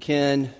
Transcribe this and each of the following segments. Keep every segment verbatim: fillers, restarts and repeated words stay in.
Ken.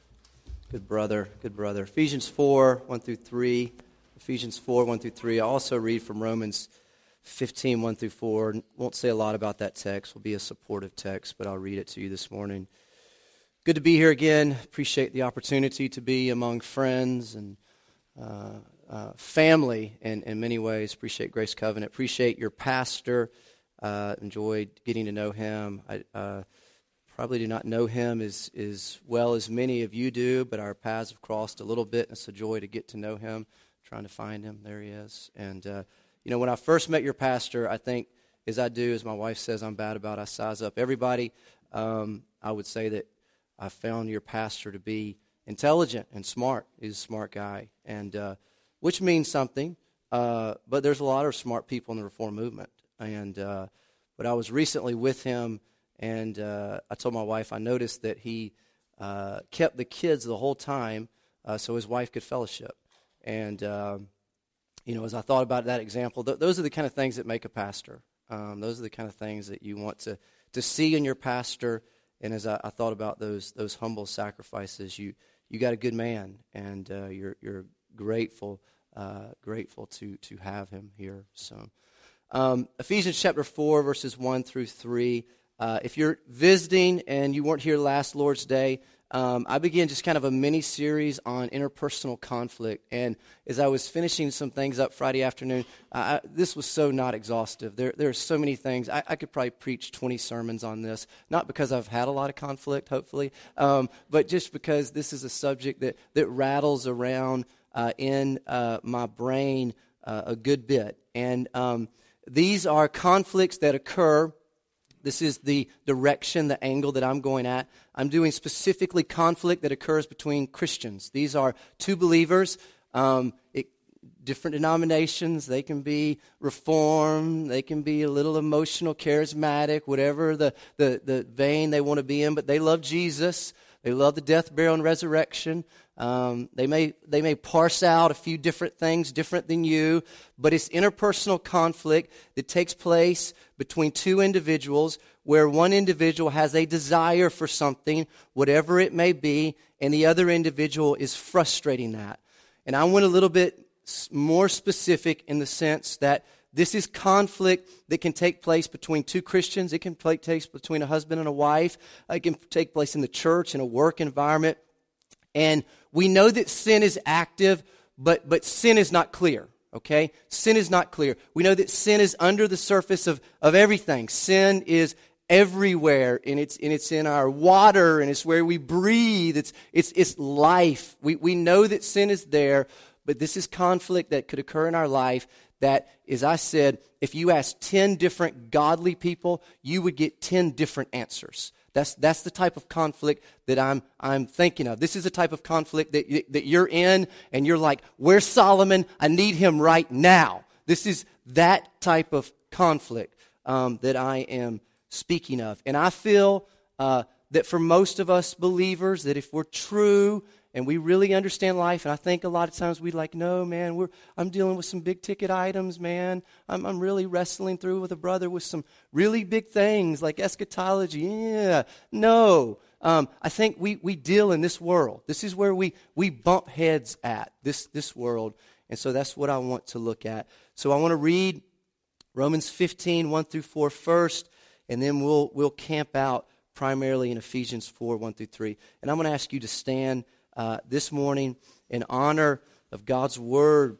Good brother, good brother. Ephesians four, one through three. Ephesians four, one through three. I also read from Romans fifteen, one through four. Won't say a lot about that text. Will be a supportive text, but I'll read it to you this morning. Good to be here again. Appreciate the opportunity to be among friends and uh, uh, family in, in many ways. Appreciate Grace Covenant. Appreciate your pastor. Uh, enjoyed getting to know him. I uh, probably do not know him as, as well as many of you do, but our paths have crossed a little bit, and it's a joy to get to know him. Trying to find him. There he is. And, uh, you know, when I first met your pastor, I think, as I do, as my wife says I'm bad about, I size up everybody. Um, I would say that I found your pastor to be intelligent and smart. He's a smart guy, and uh, which means something. Uh, but there's a lot of smart people in the Reform movement. And uh, but I was recently with him, and uh, I told my wife I noticed that he uh, kept the kids the whole time uh, so his wife could fellowship. And, uh, you know, as I thought about that example, th- those are the kind of things that make a pastor. Um, those are the kind of things that you want to, to see in your pastor. And as I, I thought about those those humble sacrifices, you you got a good man, and uh, you're you're grateful uh, grateful to to have him here. So, um, Ephesians chapter four, verses one through three. Uh, if you're visiting and you weren't here last Lord's Day, um, I began just kind of a mini series on interpersonal conflict. And as I was finishing some things up Friday afternoon, uh, I, this was so not exhaustive. There, there are so many things. I, I could probably preach twenty sermons on this, not because I've had a lot of conflict, hopefully, um, but just because this is a subject that, that rattles around uh, in uh, my brain uh, a good bit. And um, these are conflicts that occur. This is the direction, the angle that I'm going at. I'm doing specifically conflict that occurs between Christians. These are two believers, um, it, different denominations. They can be Reformed, they can be a little emotional, charismatic, whatever the, the, the vein they want to be in, but they love Jesus. They love the death, burial, and resurrection. Um, they may they may parse out a few different things different than you, but it's interpersonal conflict that takes place between two individuals where one individual has a desire for something, whatever it may be, and the other individual is frustrating that. And I went a little bit more specific in the sense that this is conflict that can take place between two Christians. It can take place between a husband and a wife. It can take place in the church, in a work environment. And we know that sin is active, but, but sin is not clear, okay? Sin is not clear. We know that sin is under the surface of, of everything. Sin is everywhere, and it's, and it's in our water, and it's where we breathe. It's, it's, it's life. We, we know that sin is there, but this is conflict that could occur in our life that, as I said, if you ask ten different godly people, you would get ten different answers. That's that's the type of conflict that I'm I'm thinking of. This is the type of conflict that you, that you're in, and you're like, "Where's Solomon? I need him right now." This is that type of conflict um, that I am speaking of, and I feel uh, that for most of us believers, that if we're true and we really understand life, and I think a lot of times we're like, no, man, we're I'm dealing with some big ticket items, man. I'm I'm really wrestling through with a brother with some really big things like eschatology. Yeah, no. Um, I think we we deal in this world. This is where we we bump heads at, this this world. And so that's what I want to look at. So I want to read Romans fifteen, one through four first, and then we'll we'll camp out primarily in Ephesians four, one through three. And I'm going to ask you to stand Uh, this morning in honor of God's Word.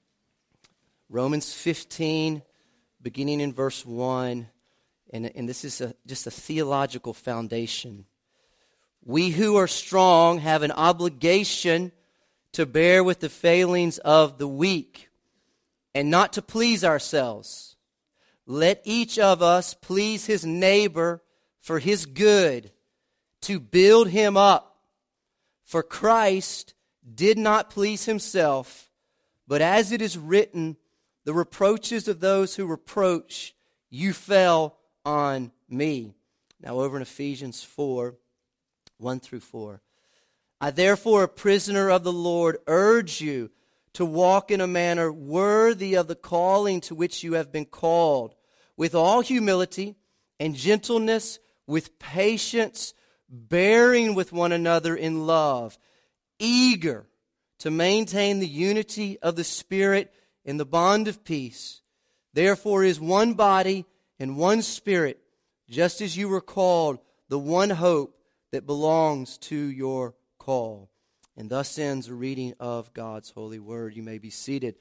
Romans fifteen, beginning in verse one, and, and this is a, just a theological foundation. We who are strong have an obligation to bear with the failings of the weak and not to please ourselves. Let each of us please his neighbor for his good, to build him up. For Christ did not please himself, but as it is written, the reproaches of those who reproach you fell on me. Now over in Ephesians four, one through four. I therefore, a prisoner of the Lord, urge you to walk in a manner worthy of the calling to which you have been called, with all humility and gentleness, with patience, bearing with one another in love, eager to maintain the unity of the Spirit in the bond of peace. Therefore is one body and one Spirit, just as you were called, the one hope that belongs to your call. And thus ends a reading of God's holy word. You may be seated.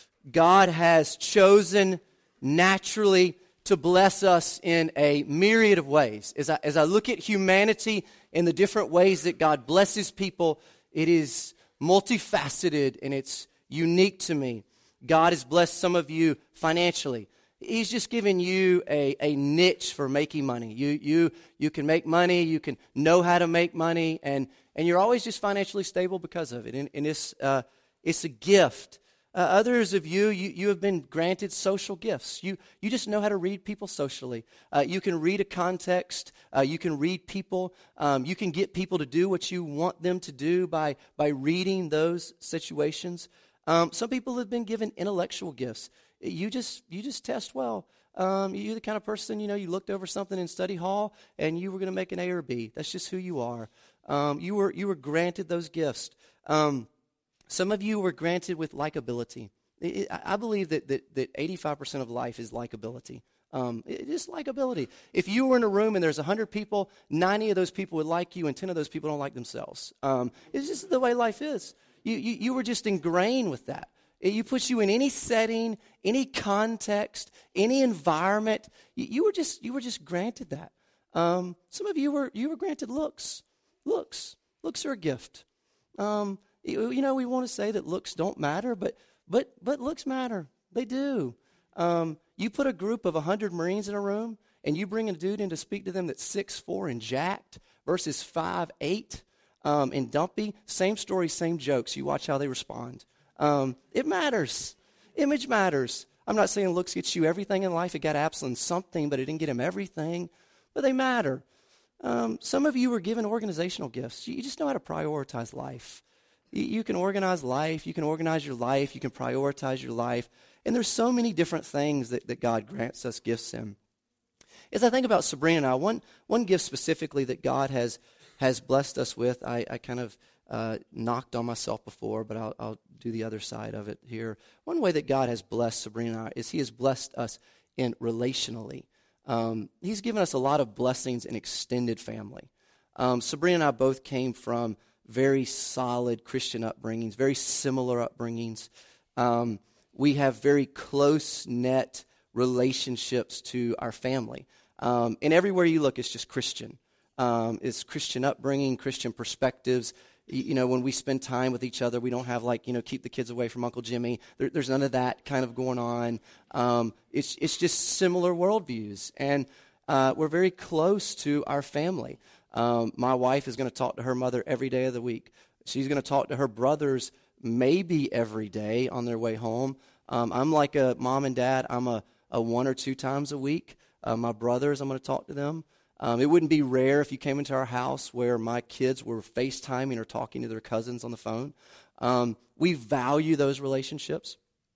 God has chosen naturally to bless us in a myriad of ways. As I, as I look at humanity in the different ways that God blesses people, it is multifaceted and it's unique to me. God has blessed some of you financially. He's just given you a, a niche for making money. You you you can make money, you can know how to make money, and, and you're always just financially stable because of it. And, and it's, uh, it's a gift. Uh, others of you, you, you have been granted social gifts. You you just know how to read people socially. Uh, you can read a context. Uh, you can read people. Um, you can get people to do what you want them to do by, by reading those situations. Um, some people have been given intellectual gifts. You just you just test well. Um, you're the kind of person, you know, you looked over something in study hall and you were going to make an A or B. That's just who you are. Um, you were you were granted those gifts. Um, some of you were granted with likability. It, it, I believe that, that that eighty-five percent of life is likability. Um, it is likability. If you were in a room and there's one hundred people, ninety of those people would like you and ten of those people don't like themselves. Um, it's just the way life is. You, you you were just ingrained with that. You put you in any setting, any context, any environment. You, you were just you were just granted that. Um, some of you were you were granted looks. Looks, looks are a gift. Um, you, you know, we want to say that looks don't matter, but but but looks matter. They do. Um, you put a group of a hundred Marines in a room, and you bring a dude in to speak to them that's six four and jacked versus five eight um, and dumpy. Same story, same jokes. You watch how they respond. Um, it matters. Image matters. I'm not saying looks gets you everything in life. It got Absalom something, but it didn't get him everything. But they matter. Um, some of you were given organizational gifts. You just know how to prioritize life. You, you can organize life. You can organize your life. You can prioritize your life. And there's so many different things that, that God grants us gifts in. As I think about Sabrina and I, one, one gift specifically that God has, has blessed us with, I, I kind of uh, knocked on myself before, but I'll, I'll do the other side of it here. One way that God has blessed Sabrina and I is he has blessed us in relationally. Um, he's given us a lot of blessings in extended family. Um, Sabrina and I both came from very solid Christian upbringings, very similar upbringings. Um, we have very close-knit relationships to our family. Um, and everywhere you look, it's just Christian. Um, it's Christian upbringing, Christian perspectives. You know, when we spend time with each other, we don't have like, you know, keep the kids away from Uncle Jimmy. There, there's none of that kind of going on. Um, it's it's just similar worldviews. And uh, we're very close to our family. Um, my wife is going to talk to her mother every day of the week. She's going to talk to her brothers maybe every day on their way home. Um, I'm like a mom and dad. I'm a, a one or two times a week. Uh, my brothers, I'm going to talk to them. Um, it wouldn't be rare if you came into our house where my kids were FaceTiming or talking to their cousins on the phone. Um, we value those relationships.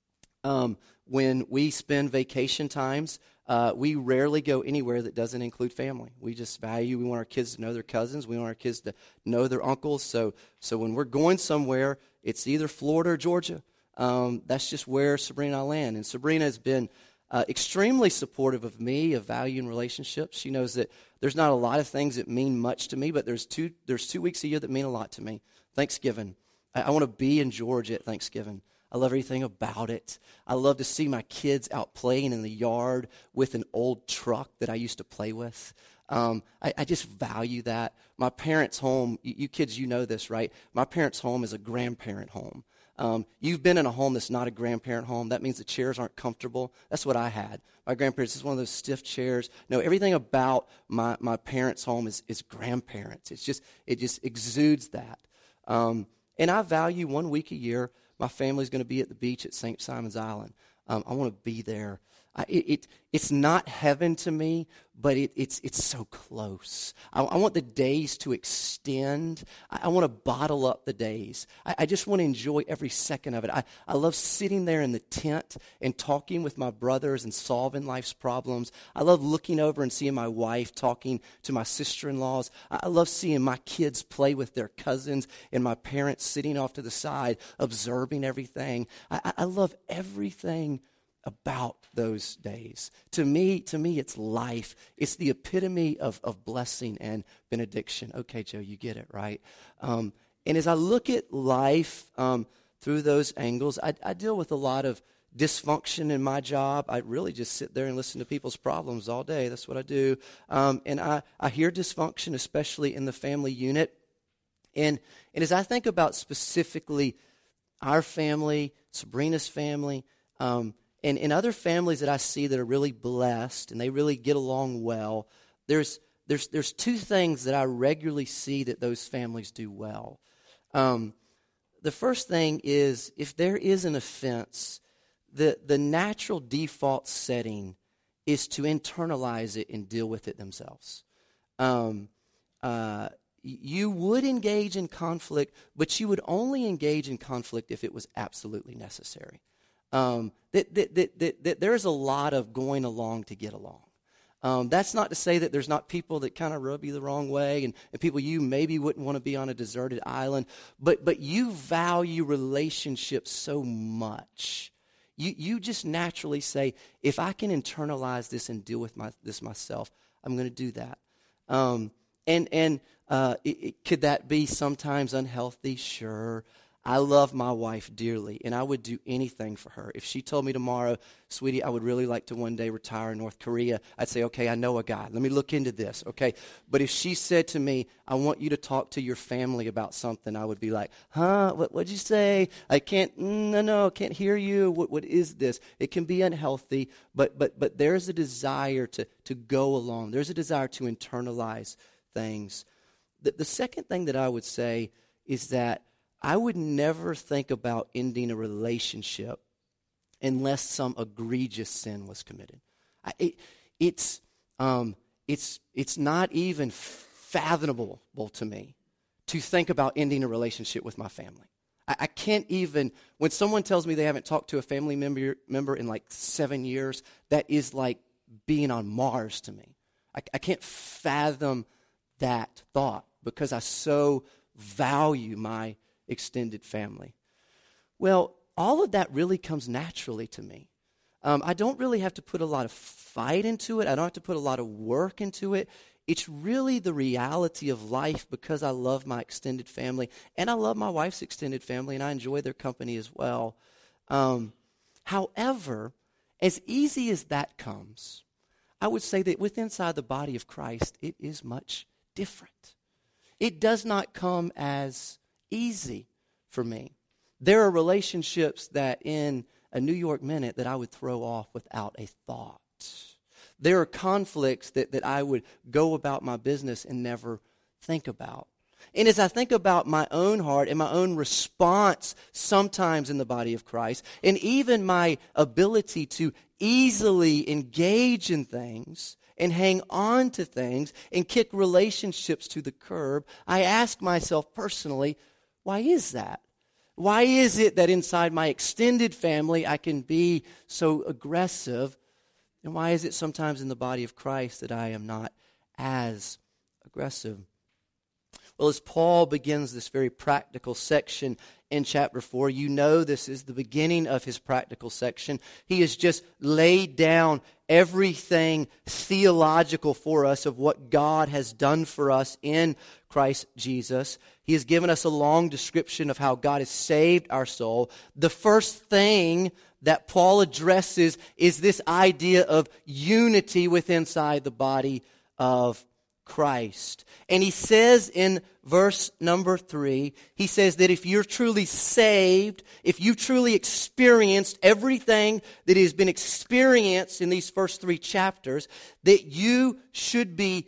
Um, when we spend vacation times, uh, we rarely go anywhere that doesn't include family. We just value, we want our kids to know their cousins. We want our kids to know their uncles. So so when we're going somewhere, it's either Florida or Georgia. Um, that's just where Sabrina and I land. And Sabrina has been Uh, extremely supportive of me, of value and relationships. She knows that there's not a lot of things that mean much to me, but there's two there's two weeks a year that mean a lot to me. Thanksgiving. I, I want to be in Georgia at Thanksgiving. I love everything about it. I love to see my kids out playing in the yard with an old truck that I used to play with. Um, I, I just value that. My parents' home, you, you kids, you know this, right? My parents' home is a grandparent home. Um, you've been in a home that's not a grandparent home. That means the chairs aren't comfortable. That's what I had. My grandparents is one of those stiff chairs. No, everything about my, my parents' home is, is grandparents. It's just it just exudes that. Um, and I value one week a year. My family's going to be at the beach at Saint Simon's Island. Um, I want to be there. I, it, it it's not heaven to me, but it, it's it's so close. I, I want the days to extend. I, I want to bottle up the days. I, I just want to enjoy every second of it. I, I love sitting there in the tent and talking with my brothers and solving life's problems. I love looking over and seeing my wife talking to my sister-in-laws. I, I love seeing my kids play with their cousins and my parents sitting off to the side observing everything. I, I, I love everything about those days. To me, to me, it's life. It's the epitome of, of blessing and benediction. Okay, Joe, you get it, right? Um, and as I look at life um, through those angles, I, I deal with a lot of dysfunction in my job. I really just sit there and listen to people's problems all day. That's what I do. Um, and I, I hear dysfunction, especially in the family unit. And, and as I think about specifically our family, Sabrina's family, um, And in other families that I see that are really blessed and they really get along well, there's there's there's two things that I regularly see that those families do well. Um, the first thing is if there is an offense, the the natural default setting is to internalize it and deal with it themselves. Um, uh, you would engage in conflict, but you would only engage in conflict if it was absolutely necessary. Um, that, that, that, that, that there's a lot of going along to get along. Um, that's not to say that there's not people that kind of rub you the wrong way and, and people you maybe wouldn't want to be on a deserted island, but but you value relationships so much. You you just naturally say, if I can internalize this and deal with my, this myself, I'm going to do that. Um, and and uh, it, it, could that be sometimes unhealthy? Sure. I love my wife dearly, and I would do anything for her. If she told me tomorrow, sweetie, I would really like to one day retire in North Korea, I'd say, okay, I know a guy. Let me look into this, okay? But if she said to me, I want you to talk to your family about something, I would be like, huh, what, what'd you say? I can't, no, no, can't hear you. What, what is this? It can be unhealthy, but but but there's a desire to, to go along. There's a desire to internalize things. The, the second thing that I would say is that I would never think about ending a relationship unless some egregious sin was committed. I, it, it's um, it's it's not even fathomable to me to think about ending a relationship with my family. I, I can't even, when someone tells me they haven't talked to a family member member in like seven years, that is like being on Mars to me. I, I can't fathom that thought because I so value my extended family. Well, all of that really comes naturally to me. Um, I don't really have to put a lot of fight into it. I don't have to put a lot of work into it. It's really the reality of life because I love my extended family and I love my wife's extended family and I enjoy their company as well. Um, however, as easy as that comes, I would say that within inside the body of Christ, it is much different. It does not come as easy for me. There are relationships that in a New York minute that I would throw off without a thought. There are conflicts that, that I would go about my business and never think about. And as I think about my own heart and my own response sometimes in the body of Christ, and even my ability to easily engage in things and hang on to things and kick relationships to the curb, I ask myself personally, why is that? Why is it that inside my extended family I can be so aggressive? And why is it sometimes in the body of Christ that I am not as aggressive? Well, as Paul begins this very practical section in chapter four, you know this is the beginning of his practical section. He has just laid down everything theological for us of what God has done for us in Christ Jesus. He has given us a long description of how God has saved our soul. The first thing that Paul addresses is this idea of unity within inside the body of Christ. And he says in verse number three, he says that if you're truly saved, if you truly experienced everything that has been experienced in these first three chapters, that you should be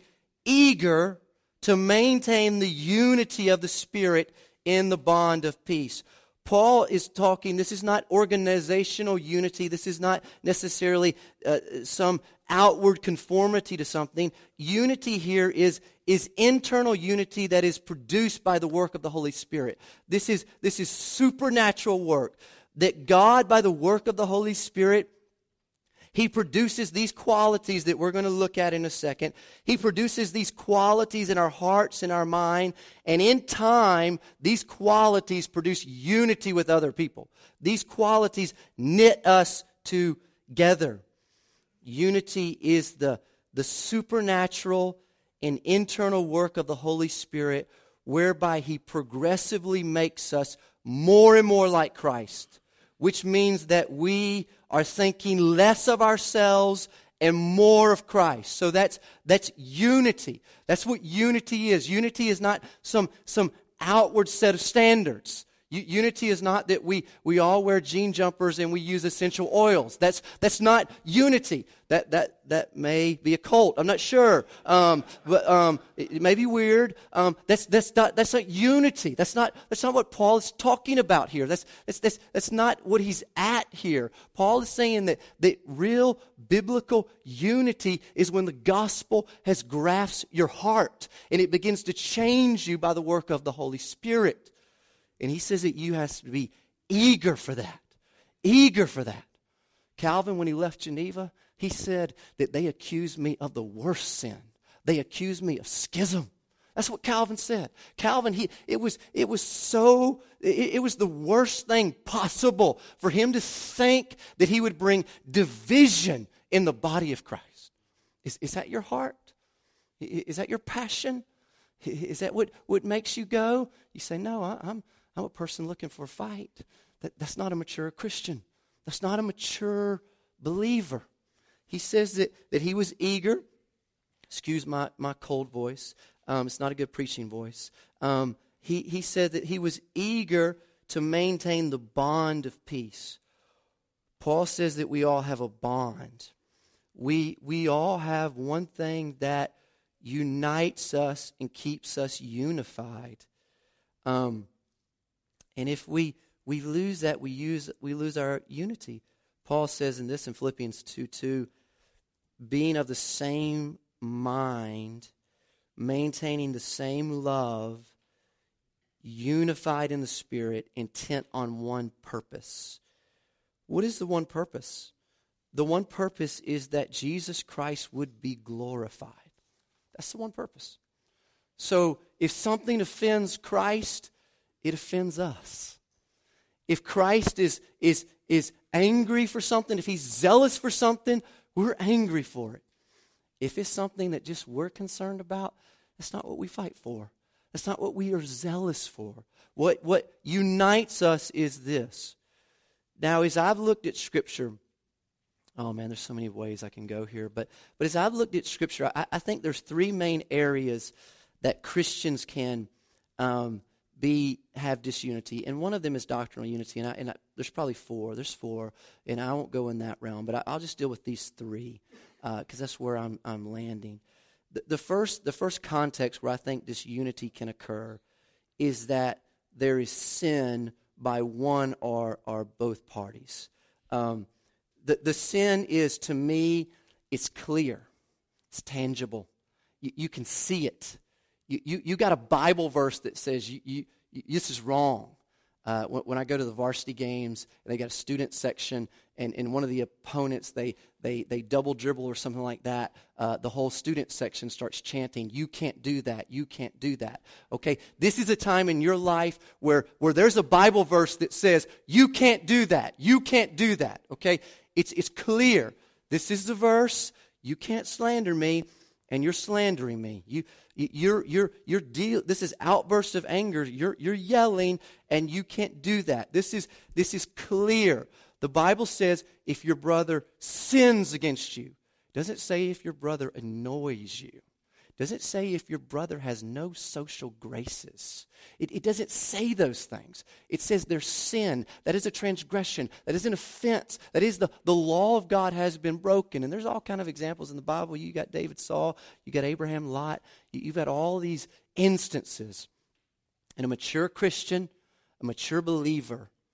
eager to maintain the unity of the Spirit in the bond of peace. Paul is talking, this is not organizational unity. This is not necessarily uh, some outward conformity to something. Unity here is, is internal unity that is produced by the work of the Holy Spirit. This is, this is supernatural work that God, by the work of the Holy Spirit, He produces these qualities that we're going to look at in a second. He produces these qualities in our hearts and our mind. And in time, these qualities produce unity with other people. These qualities knit us together. Unity is the, the supernatural and internal work of the Holy Spirit, whereby He progressively makes us more and more like Christ, which means that we are thinking less of ourselves and more of Christ. So that's that's unity. That's what unity is. Unity is not some, some outward set of standards. U- unity is not that we, we all wear jean jumpers and we use essential oils. That's that's not unity. That that that may be a cult. I'm not sure. Um, but um, it, it may be weird. Um, that's that's not that's not unity. That's not that's not what Paul is talking about here. That's that's that's that's not what he's at here. Paul is saying that that real biblical unity is when the gospel has grasped your heart and it begins to change you by the work of the Holy Spirit. And he says that you have to be eager for that. Eager for that. Calvin, when he left Geneva, he said that they accused me of the worst sin. They accused me of schism. That's what Calvin said. Calvin, he it was it was so it, it was the worst thing possible for him to think that he would bring division in the body of Christ. Is is that your heart? Is that your passion? Is that what, what makes you go? You say, no, I, I'm I'm a person looking for a fight. That, that's not a mature Christian. That's not a mature believer. He says that, that he was eager. Excuse my, my cold voice. Um, it's not a good preaching voice. Um, he, he said that he was eager to maintain the bond of peace. Paul says that we all have a bond. We, we all have one thing that unites us and keeps us unified. Um, and if we we lose that, we use we lose our unity. Paul says in this in Philippians two two, being of the same mind, maintaining the same love, unified in the Spirit, intent on one purpose. What is the one purpose? The one purpose is that Jesus Christ would be glorified. That's the one purpose. So if something offends Christ, it offends us. If Christ is, is, is angry for something, if he's zealous for something, we're angry for it. If it's something that just we're concerned about, that's not what we fight for. That's not what we are zealous for. What, what unites us is this. Now, as I've looked at Scripture, oh man, there's so many ways I can go here. But but as I've looked at Scripture, I, I think there's three main areas that Christians can um, be have disunity, and one of them is doctrinal unity. And, I, and I, there's probably four. There's four, and I won't go in that realm. But I, I'll just deal with these three because uh, that's where I'm I'm landing. The, the first the first context where I think disunity can occur is that there is sin by one or or both parties. Um, The, the sin is, to me, it's clear. It's tangible. You, you can see it. You, you you got a Bible verse that says you, you, you this is wrong. Uh, when, when I go to the varsity games, and they got a student section, and, and one of the opponents, they they they double dribble or something like that, uh, the whole student section starts chanting, "You can't do that. You can't do that." Okay, this is a time in your life where where there's a Bible verse that says, "You can't do that. You can't do that." Okay. It's it's clear. This is the verse. You can't slander me, and you're slandering me. You you're you're you're deal. This is outbursts of anger. You're you're yelling, and you can't do that. This is this is clear. The Bible says if your brother sins against you, it doesn't say if your brother annoys you. It doesn't say if your brother has no social graces. It, it doesn't say those things. It says there's sin. That is a transgression. That is an offense. That is the, the law of God has been broken. And there's all kind of examples in the Bible. You got David, Saul. You got Abraham, Lot. You, you've got all these instances. And a mature Christian, a mature believer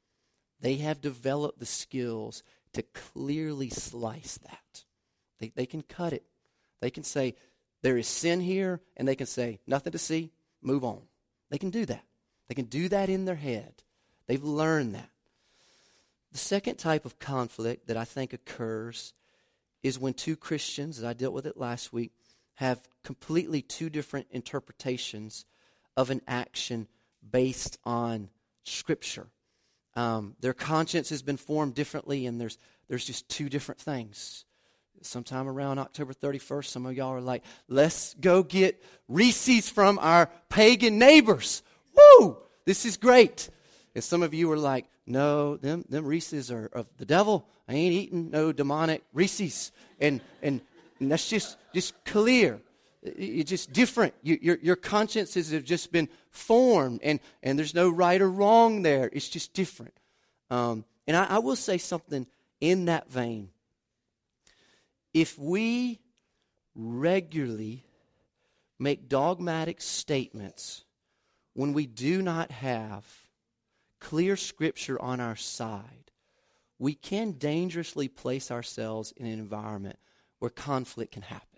they have developed the skills to clearly slice that. They, they can cut it. They can say, there is sin here, and they can say, nothing to see, move on. They can do that. They can do that in their head. They've learned that. The second type of conflict that I think occurs is when two Christians, as I dealt with it last week, have completely two different interpretations of an action based on Scripture. Um, their conscience has been formed differently, and there's there's just two different things. Sometime around October thirty-first, some of y'all are like, let's go get Reese's from our pagan neighbors. Woo! This is great. And some of you are like, no, them them Reese's are of the devil. I ain't eating no demonic Reese's. And and, and that's just, just clear. It's just different. You, your your consciences have just been formed, and, and there's no right or wrong there. It's just different. Um, and I, I will say something in that vein. If we regularly make dogmatic statements when we do not have clear Scripture on our side, we can dangerously place ourselves in an environment where conflict can happen.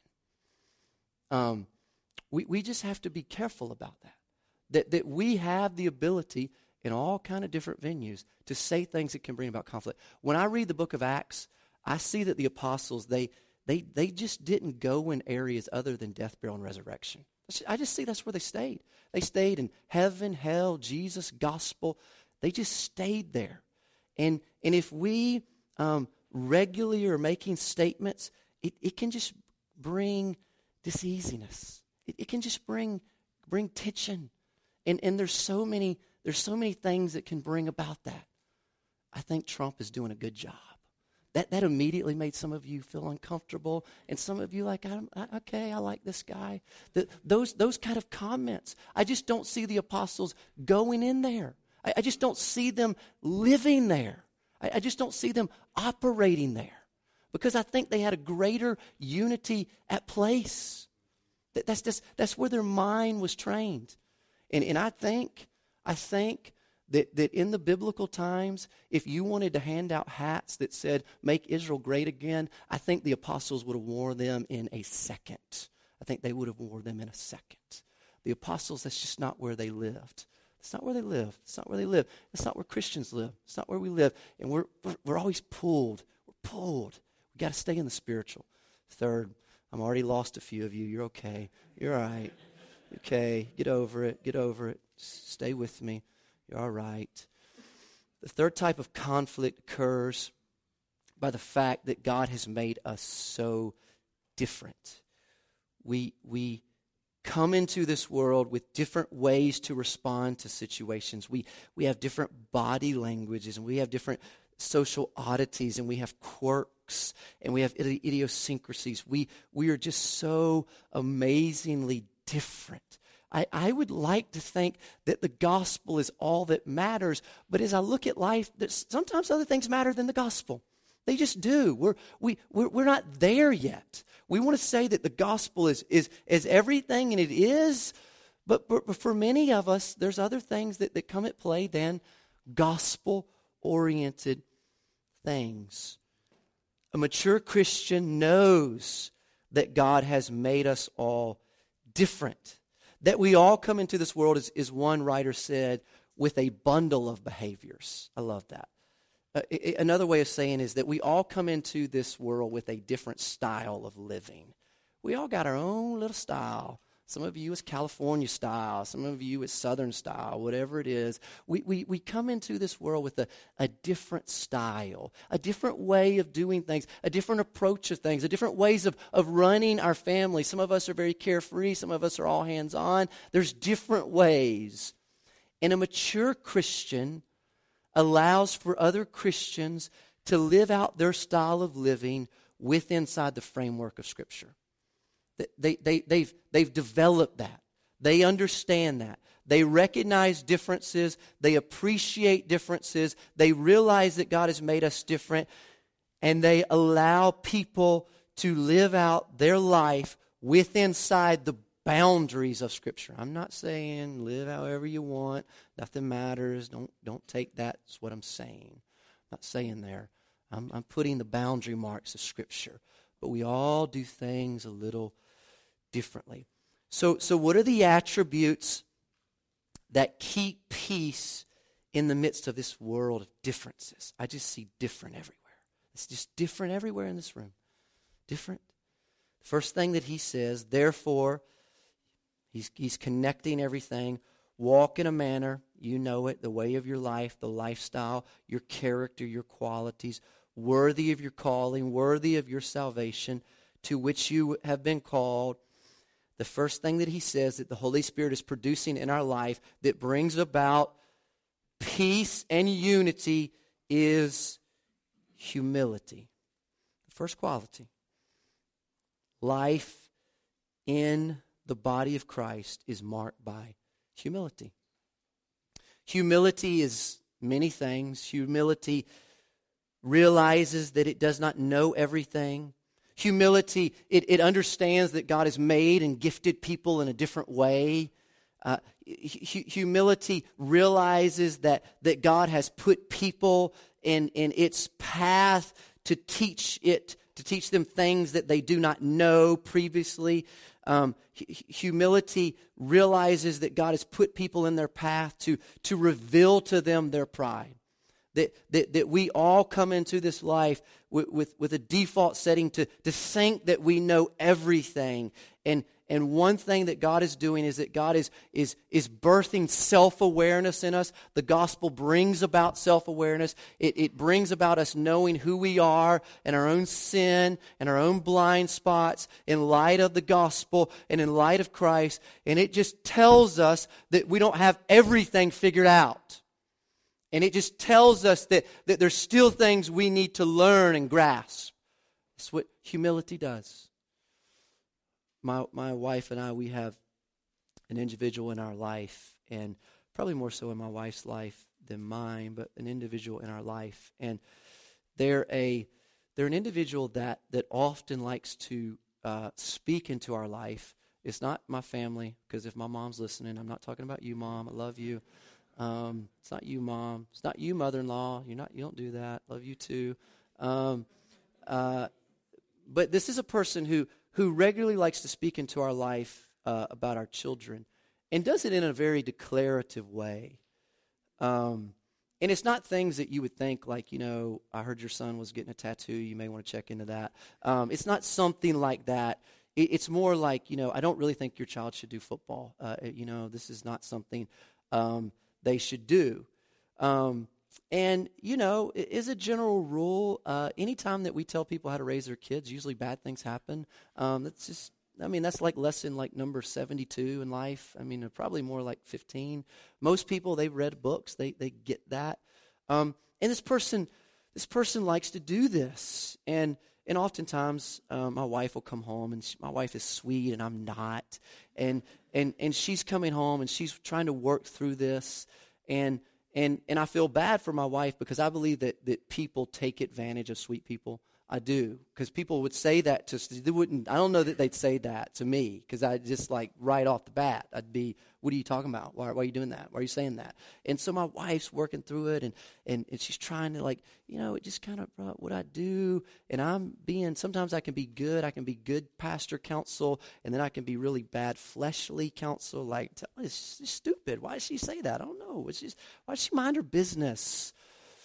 Um, we, we just have to be careful about that. That that we have the ability in all kind of different venues to say things that can bring about conflict. When I read the book of Acts, I see that the apostles, they they they just didn't go in areas other than death, burial, and resurrection. I just see that's where they stayed. They stayed in heaven, hell, Jesus, gospel. They just stayed there. And and if we um, regularly are making statements, it, it can just bring diseasiness. It, it can just bring bring tension. And and there's so many there's so many things that can bring about that. I think Trump is doing a good job. That that immediately made some of you feel uncomfortable, and some of you like, I'm, I, okay, I like this guy. The, those those kind of comments, I just don't see the apostles going in there. I, I just don't see them living there. I, I just don't see them operating there, because I think they had a greater unity at place. That, that's just that's where their mind was trained, and and I think I think. That, that in the biblical times, if you wanted to hand out hats that said, make Israel great again, I think the apostles would have worn them in a second. I think they would have worn them in a second. The apostles, that's just not where they lived. It's not where they live. It's not where they live. It's not where Christians live. It's not where we live. And we're, we're, we're always pulled. We're pulled. We've got to stay in the spiritual. Third, I'm already lost a few of you. You're okay. You're all right. Okay. Get over it. Get over it. Stay with me. You're all right. The third type of conflict occurs by the fact that God has made us so different. We we come into this world with different ways to respond to situations. We we have different body languages, and we have different social oddities, and we have quirks, and we have idiosyncrasies. We we are just so amazingly different. I, I would like to think that the gospel is all that matters, but as I look at life, sometimes other things matter than the gospel. They just do. We're we we're, we're not there yet. We want to say that the gospel is is is everything, and it is, but, but for many of us, there's other things that, that come at play than gospel-oriented things. A mature Christian knows that God has made us all different. That we all come into this world, as, as one writer said, with a bundle of behaviors. I love that. Uh, it, another way of saying is that we all come into this world with a different style of living. We all got our own little style. Some of you is California style. Some of you is Southern style, whatever it is. We we we come into this world with a, a different style, a different way of doing things, a different approach of things, a different ways of, of running our family. Some of us are very carefree. Some of us are all hands-on. There's different ways. And a mature Christian allows for other Christians to live out their style of living with inside the framework of Scripture. They, they, they've, they've developed that. They understand that. They recognize differences. They appreciate differences. They realize that God has made us different. And they allow people to live out their life with inside the boundaries of Scripture. I'm not saying live however you want. Nothing matters. Don't, don't take that. That's what I'm saying. not saying there. I'm, I'm putting the boundary marks of Scripture. But we all do things a little differently. So, so what are the attributes that keep peace in the midst of this world of differences? I just see different everywhere. It's just different everywhere in this room. Different. The first thing that he says, therefore, he's, he's connecting everything. Walk in a manner, you know it, the way of your life, the lifestyle, your character, your qualities, worthy of your calling, worthy of your salvation, to which you have been called. The first thing that he says that the Holy Spirit is producing in our life that brings about peace and unity is humility. The first quality. Life in the body of Christ is marked by humility. Humility is many things. Humility realizes that it does not know everything. Humility, it, it understands that God has made and gifted people in a different way. Uh, hu- humility realizes that, that God has put people in, in its path to teach it, to teach them things that they do not know previously. Um, hu- humility realizes that God has put people in their path to, to reveal to them their pride. That, that, that we all come into this life with, with, with a default setting to, to think that we know everything. And, and one thing that God is doing is that God is, is, is birthing self-awareness in us. The gospel brings about self-awareness. It, it brings about us knowing who we are and our own sin and our own blind spots in light of the gospel and in light of Christ. And it just tells us that we don't have everything figured out. And it just tells us that, that there's still things we need to learn and grasp. That's what humility does. My my wife and I, we have an individual in our life, and probably more so in my wife's life than mine, but an individual in our life. And they're a they're an individual that, that often likes to uh, speak into our life. It's not my family, because if my mom's listening, I'm not talking about you, Mom. I love you. Um, it's not you, Mom. It's not you, mother-in-law. You're not. You don't do that. Love you too. Um, uh, but this is a person who who regularly likes to speak into our life uh, about our children, and does it in a very declarative way. Um, and it's not things that you would think like, you know, I heard your son was getting a tattoo. You may want to check into that. Um, it's not something like that. It, it's more like, you know, I don't really think your child should do football. Uh, you know, this is not something Um, they should do. Um, and, you know, as a general rule, uh, anytime that we tell people how to raise their kids, usually bad things happen. Um, that's just, I mean, that's like lesson like number seventy-two in life. I mean, probably more like fifteen. Most people, they've read books, they they get that. Um, and this person, this person likes to do this. And and oftentimes, um, my wife will come home, and she, my wife is sweet, and I'm not. And and and she's coming home, and she's trying to work through this. And and and I feel bad for my wife, because I believe that that people take advantage of sweet people. I do, because people would say that to, they wouldn't, I don't know that they'd say that to me, because I just like right off the bat, I'd be, what are you talking about? Why, why are you doing that? Why are you saying that? And so my wife's working through it, and, and, and she's trying to like, you know, it just kind of brought what I do, and I'm being, sometimes I can be good, I can be good pastor counsel, and then I can be really bad fleshly counsel, like, it's just stupid. Why does she say that? I don't know. It's just, why does she mind her business?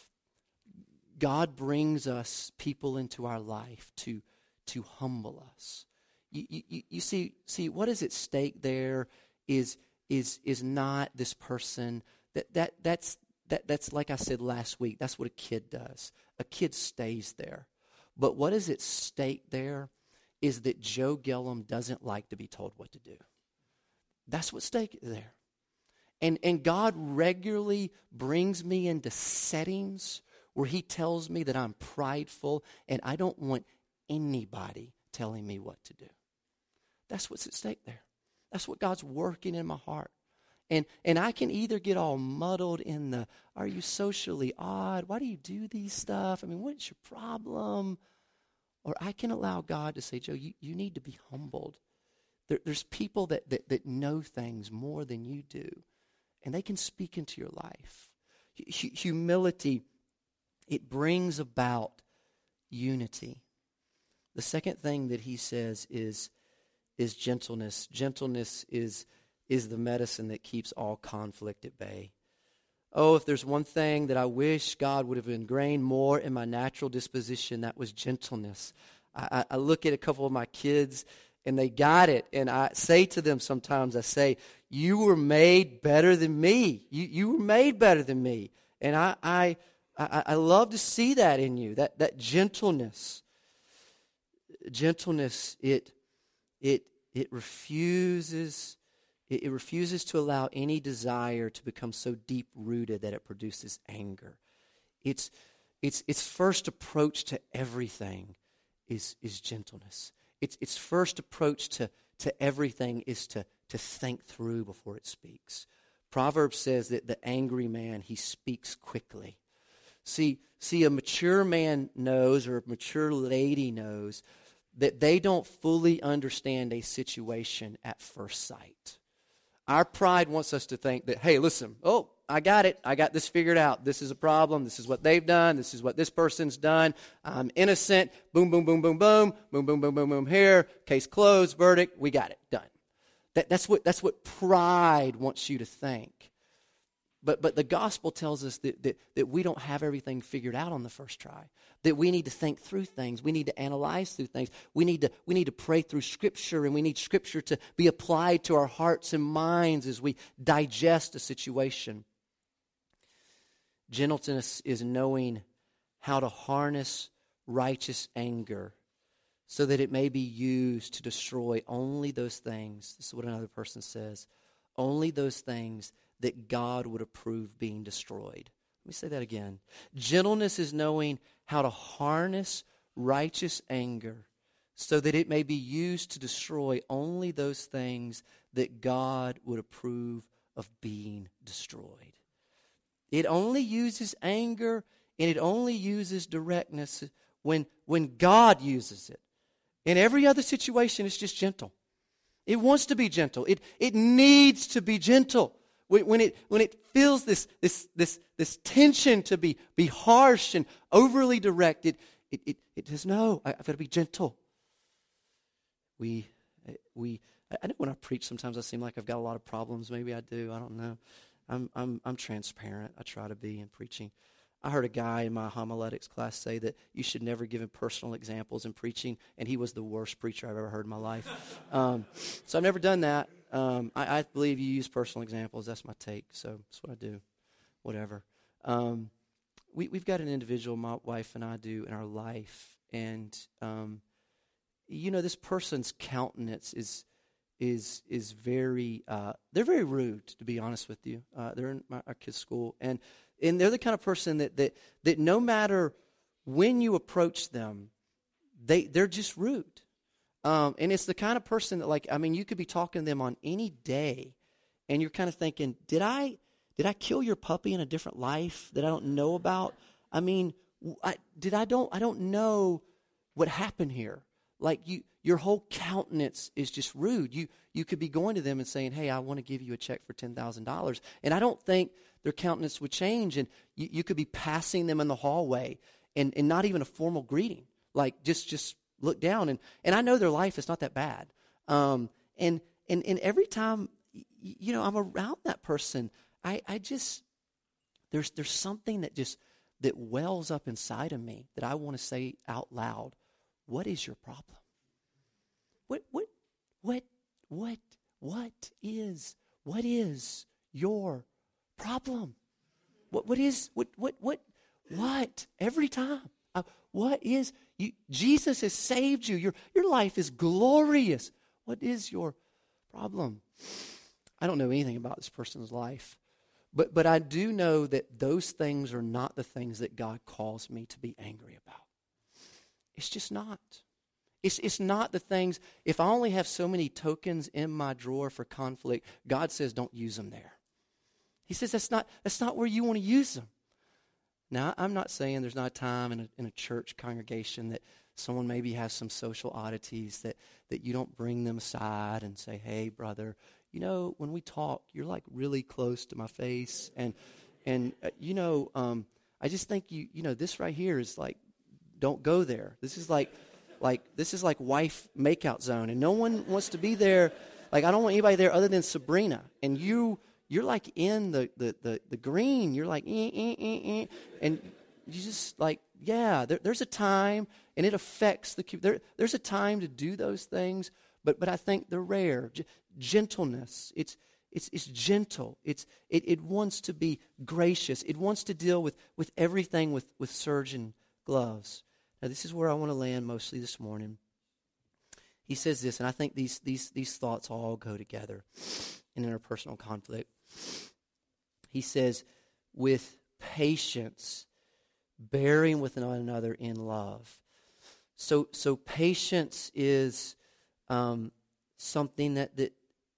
God brings us people into our life to to humble us. You, you, you see, see what is at stake there is is is not this person that that that's that that's like I said last week. That's what a kid does. A kid stays there. But what is at stake there is that Joe Gillum doesn't like to be told what to do. That's what's at stake there. And and God regularly brings me into settings where he tells me that I'm prideful and I don't want anybody telling me what to do. That's what's at stake there. That's what God's working in my heart. And and I can either get all muddled in the, are you socially odd? Why do you do these stuff? I mean, what's your problem? Or I can allow God to say, Joe, you, you need to be humbled. There, there's people that, that, that know things more than you do, and they can speak into your life. H- humility it brings about unity. The second thing that he says is, is gentleness. Gentleness is, is the medicine that keeps all conflict at bay. Oh, if there's one thing that I wish God would have ingrained more in my natural disposition, that was gentleness. I, I look at a couple of my kids, and they got it. And I say to them sometimes, I say, you were made better than me. You, you were made better than me. And I, I, I, I love to see that in you, that, that gentleness. Gentleness, it, it, it refuses... It refuses to allow any desire to become so deep-rooted that it produces anger. Its, its, its first approach to everything is, is gentleness. Its, its first approach to, to everything is to, to think through before it speaks. Proverbs says that the angry man, he speaks quickly. See, see, a mature man knows, or a mature lady knows, that they don't fully understand a situation at first sight. Our pride wants us to think that, hey, listen, oh, I got it. I got this figured out. This is a problem. This is what they've done. This is what this person's done. I'm innocent. Boom, boom, boom, boom, boom. Boom, boom, boom, boom, boom. Here. Case closed. Verdict. We got it. Done. That, that's what that's what pride wants you to think. But but the gospel tells us that, that, that we don't have everything figured out on the first try. That we need to think through things. We need to analyze through things. We need to we need to pray through Scripture, and we need Scripture to be applied to our hearts and minds as we digest a situation. Gentleness is knowing how to harness righteous anger so that it may be used to destroy only those things. This is what another person says. Only those things that God would approve being destroyed. Let me say that again. Gentleness is knowing how to harness righteous anger so that it may be used to destroy only those things that God would approve of being destroyed. It only uses anger, and it only uses directness when, when God uses it. In every other situation, it's just gentle. It wants to be gentle. It, it needs to be gentle. When it when it feels this this this this tension to be be harsh and overly directed, it it, it says, no, I, I've got to be gentle. We we I know when I preach, sometimes I seem like I've got a lot of problems. Maybe I do. I don't know. I'm I'm I'm transparent. I try to be in preaching. I heard a guy in my homiletics class say that you should never give him personal examples in preaching, and he was the worst preacher I've ever heard in my life. Um, so I've never done that. Um, I, I believe you use personal examples. That's my take, so that's what I do. Whatever. Um, we, we've got an individual, my wife and I do, in our life, and um, you know, this person's countenance is is is very. Uh, they're very rude, to be honest with you. Uh, they're in my, our kids' school, and and they're the kind of person that that that no matter when you approach them, they they're just rude. Um, and it's the kind of person that, like, I mean, you could be talking to them on any day, and you're kind of thinking, did I did I kill your puppy in a different life that I don't know about? I mean, I, did I don't I don't know what happened here. Like, you, your whole countenance is just rude. You you could be going to them and saying, hey, I want to give you a check for ten thousand dollars. And I don't think their countenance would change. And you, you could be passing them in the hallway and, and not even a formal greeting. Like, just just look down. And, and I know their life is not that bad. Um, and, and, and every time, you know, I'm around that person, I, I just, there's there's something that just, that wells up inside of me that I want to say out loud. What is your problem? What what what what what is what is your problem? What what is what what what what every time? Uh, what is you? Jesus has saved you. Your your life is glorious. What is your problem? I don't know anything about this person's life, but but I do know that those things are not the things that God calls me to be angry about. It's just not. It's it's not the things. If I only have so many tokens in my drawer for conflict, God says don't use them there. He says that's not that's not where you want to use them. Now, I'm not saying there's not a time in a, in a church congregation that someone maybe has some social oddities that, that you don't bring them aside and say, hey, brother, you know, when we talk, you're like really close to my face. And, and uh, you know, um, I just think you, you know, this right here is like, don't go there. This is like, like this is like wife makeout zone, and no one wants to be there. Like, I don't want anybody there other than Sabrina. And you, you're like in the the the, the green. You're like, eh, eh, eh, eh. And you just like, yeah. There, there's a time, and it affects the. There, there's a time to do those things, but but I think they're rare. G- gentleness. It's it's it's gentle. It's it it wants to be gracious. It wants to deal with with everything with with surgeon gloves. Now, this is where I want to land mostly this morning. He says this, and I think these these these thoughts all go together in interpersonal conflict. He says, with patience, bearing with one another in love. So so patience is um, something that, that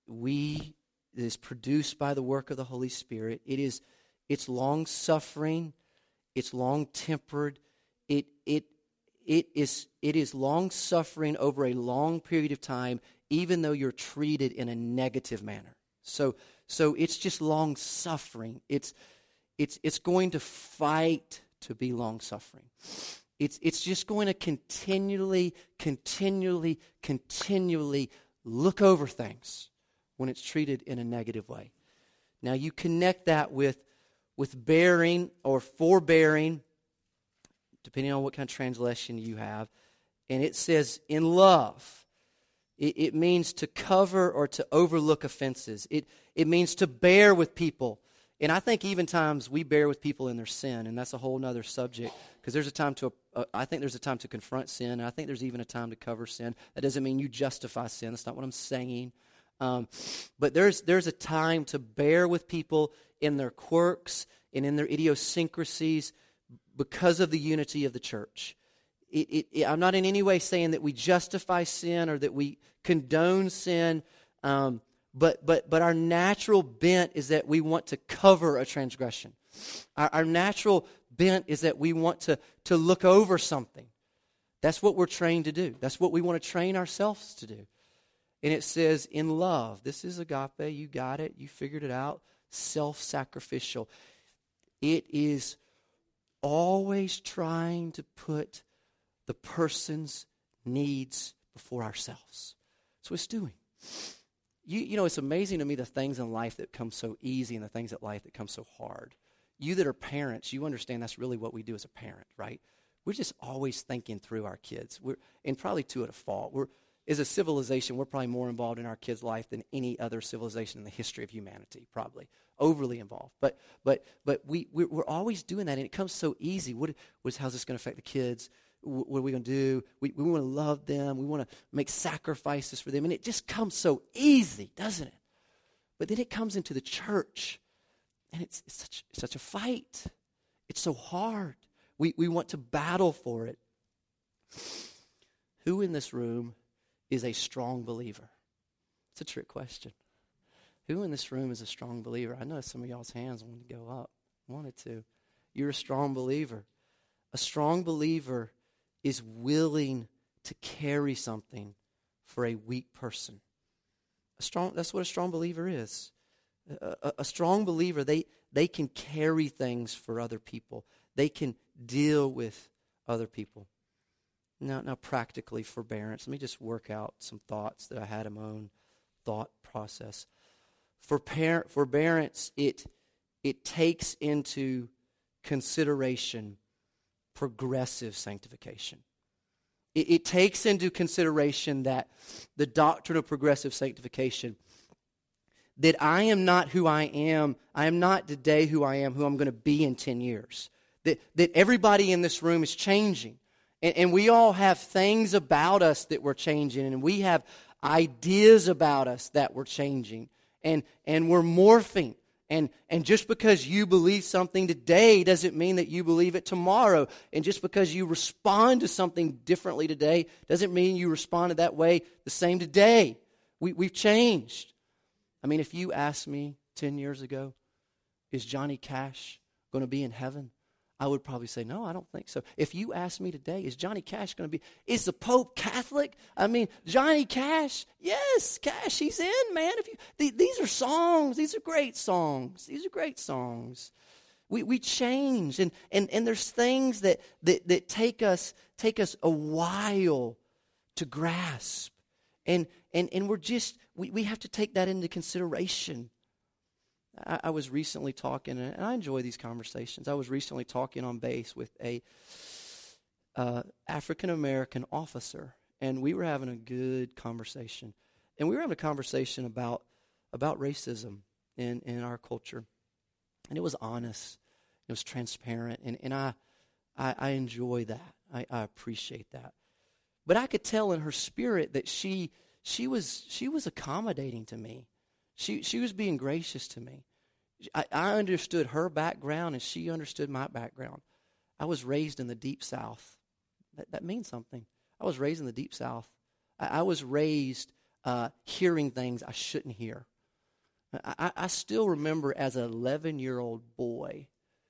we that is produced by the work of the Holy Spirit. It is it's long suffering, it's long tempered, it it It is it is long-suffering over a long period of time, even though you're treated in a negative manner. So so it's just long-suffering. It's it's it's going to fight to be long-suffering. It's it's just going to continually, continually, continually look over things when it's treated in a negative way. Now you connect that with with bearing or forbearing, depending on what kind of translation you have. And it says, in love. It, it means to cover or to overlook offenses. It, it means to bear with people. And I think even times we bear with people in their sin, and that's a whole other subject. Because there's a time to, uh, I think there's a time to confront sin, and I think there's even a time to cover sin. That doesn't mean you justify sin. That's not what I'm saying. Um, but there's there's a time to bear with people in their quirks and in their idiosyncrasies, because of the unity of the church. It, it, it, I'm not in any way saying that we justify sin or that we condone sin, um, but but but our natural bent is that we want to cover a transgression. Our, our natural bent is that we want to, to look over something. That's what we're trained to do. That's what we want to train ourselves to do. And it says, in love. This is agape. You got it. You figured it out. Self-sacrificial. It is always trying to put the person's needs before ourselves. That's what it's doing. You, you know, it's amazing to me the things in life that come so easy and the things in life that come so hard. You that are parents, you understand that's really what we do as a parent, right? We're just always thinking through our kids. We're, and probably to a fault. We're, as a civilization, we're probably more involved in our kids' life than any other civilization in the history of humanity, probably. Overly involved. But but but we, we're, we're always doing that, and it comes so easy. What, what how's this going to affect the kids? What, what are we going to do? We, we want to love them. We want to make sacrifices for them. And it just comes so easy, doesn't it? But then it comes into the church, and it's, it's such, it's such a fight. It's so hard. We, we want to battle for it. Who in this room is a strong believer? It's a trick question. Who in this room is a strong believer? I know some of y'all's hands wanted to go up. Wanted to. You're a strong believer. A strong believer is willing to carry something for a weak person. A strong. That's what a strong believer is. A, a, a strong believer, they, they can carry things for other people. They can deal with other people. Now, now practically, forbearance. Let me just work out some thoughts that I had in my own thought process. For par- forbearance, it it takes into consideration progressive sanctification. It, it takes into consideration that the doctrine of progressive sanctification, that I am not who I am, I am not today who I am, who I'm going to be in ten years. That, that everybody in this room is changing. And, and we all have things about us that we're changing, and we have ideas about us that we're changing. And and we're morphing. And and just because you believe something today doesn't mean that you believe it tomorrow. And just because you respond to something differently today doesn't mean you responded that way the same today. We, we've changed. I mean, if you asked me ten years ago, is Johnny Cash going to be in heaven? I would probably say, no, I don't think so. If you ask me today, is Johnny Cash going to be, is the Pope Catholic? I mean, Johnny Cash, yes, Cash, he's in, man. If you, th- These are songs. These are great songs. These are great songs. We we change, and and, and there's things that, that, that take us take us a while to grasp. And and and we're just we, we have to take that into consideration. I, I was recently talking, and I enjoy these conversations. I was recently talking on base with a uh, African American officer, and we were having a good conversation. And we were having a conversation about about racism in, in our culture. And it was honest. It was transparent. And, and I, I I enjoy that. I, I appreciate that. But I could tell in her spirit that she she was she was accommodating to me. She she was being gracious to me. I, I understood her background and she understood my background. I was raised in the Deep South. That, that means something. I was raised in the Deep South. I, I was raised uh, hearing things I shouldn't hear. I, I still remember as an eleven-year-old boy,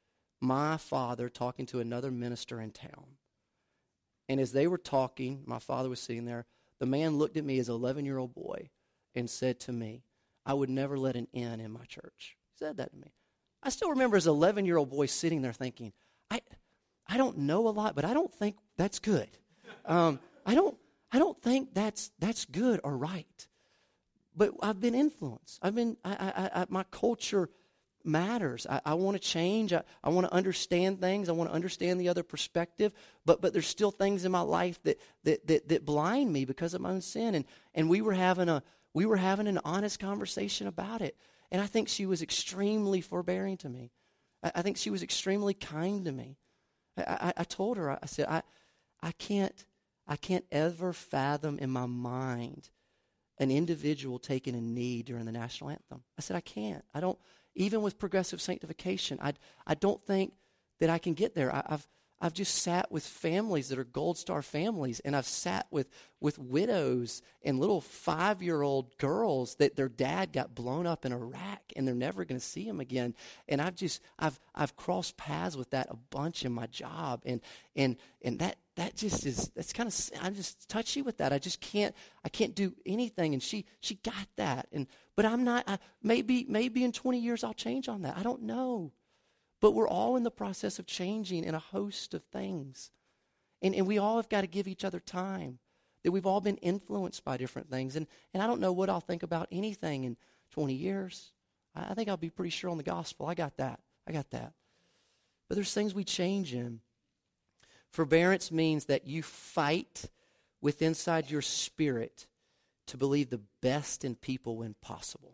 my father talking to another minister in town. And as they were talking, my father was sitting there, the man looked at me as an eleven-year-old boy and said to me, I would never let an N in my church. He said that to me. I still remember as an eleven-year-old boy sitting there thinking, I I don't know a lot, but I don't think that's good. Um, I don't I don't think that's that's good or right. But I've been influenced. I've been. I, I, I, my culture matters. I, I want to change. I, I want to understand things. I want to understand the other perspective. But but there's still things in my life that that that, that blind me because of my own sin. And and we were having a we were having an honest conversation about it. And I think she was extremely forbearing to me. I, I think she was extremely kind to me. I, I, I told her. I said I I can't I can't ever fathom in my mind an individual taking a knee during the national anthem. I said, I can't. I don't, even with progressive sanctification, I, I don't think that I can get there. I, I've I've just sat with families that are Gold Star families, and I've sat with, with widows and little five-year-old girls that their dad got blown up in Iraq, and they're never going to see him again. And I've just, I've I've crossed paths with that a bunch in my job, and and and that that just is, that's kind of, I'm just touchy with that. I just can't, I can't do anything. And she she got that, and but I'm not. I, maybe maybe in twenty years I'll change on that. I don't know. But we're all in the process of changing in a host of things. And, and we all have got to give each other time. That we've all been influenced by different things. And, and I don't know what I'll think about anything in twenty years. I, I think I'll be pretty sure on the gospel. I got that. I got that. But there's things we change in. Forbearance means that you fight with inside your spirit to believe the best in people when possible.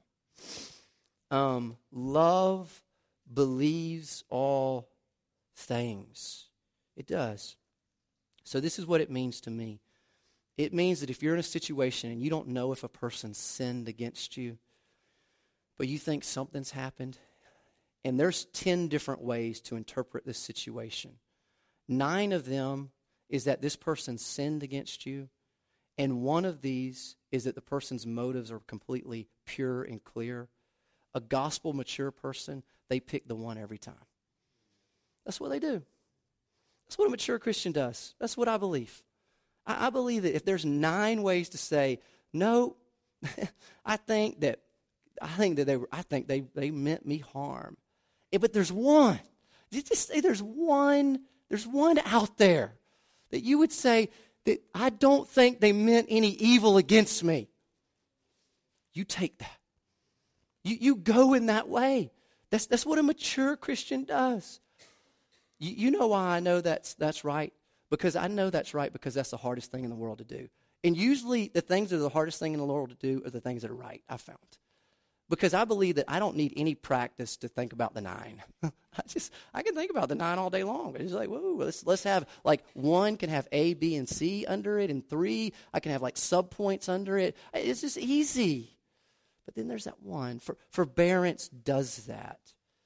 Um, love believes all things. It does. So this is what it means to me. It means that if you're in a situation and you don't know if a person sinned against you, but you think something's happened, and there's ten different ways to interpret this situation. Nine of them is that this person sinned against you, and one of these is that the person's motives are completely pure and clear. A gospel mature person, they pick the one every time. That's what they do. That's what a mature Christian does. That's what I believe. I, I believe that if there's nine ways to say, no, I think that I think that they were I think they, they meant me harm. Yeah, but there's one. Did you just say there's one, there's one out there that you would say that I don't think they meant any evil against me. You take that. You, you go in that way. That's, that's what a mature Christian does. You, you know why I know that's, that's right? Because I know that's right because that's the hardest thing in the world to do. And usually the things that are the hardest thing in the world to do are the things that are right, I found. Because I believe that I don't need any practice to think about the nine. I just, I can think about the nine all day long. It's like, whoa, let's, let's have, like, one can have A, B, and C under it, and three, I can have, like, subpoints under it. It's just easy. But then there's that one. For, forbearance does that.